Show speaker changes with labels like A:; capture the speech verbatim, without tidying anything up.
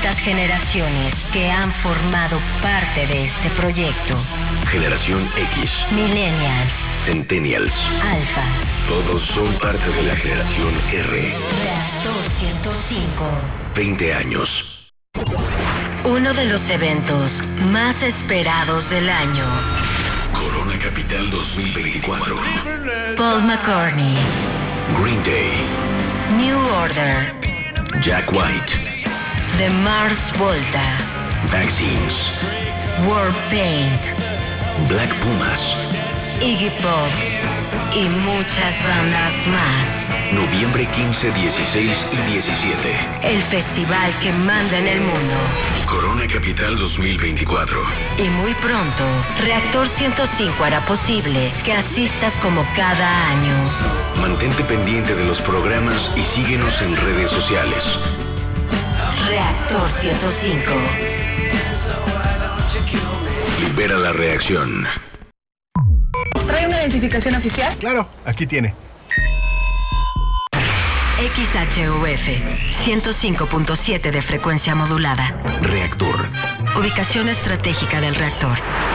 A: distintas generaciones que han formado parte de este proyecto.
B: Generación X,
A: Millennials,
B: Centennials,
A: Alphas.
B: todos son parte de la generación R.
A: Reactor ciento cinco.
B: veinte años.
A: Uno de los eventos más esperados del año.
B: Corona Capital dos mil veinticuatro.
A: Paul McCartney,
B: Green Day,
A: New Order,
B: Jack White,
A: The Mars Volta,
B: Vaccines,
A: Warpaint,
B: Black Pumas.
A: Iggy Pop y muchas bandas más.
B: Noviembre quince, dieciséis y diecisiete.
A: El festival que manda en el mundo.
B: Corona Capital dos mil veinticuatro.
A: Y muy pronto, Reactor ciento cinco hará posible que asistas como cada año.
B: Mantente pendiente de los programas y síguenos en redes sociales.
A: Reactor ciento cinco.
B: Libera la reacción.
C: ¿Trae una identificación oficial?
D: Claro, aquí tiene.
A: X H U F ciento cinco punto siete de frecuencia modulada.
B: Reactor.
A: Ubicación estratégica del reactor.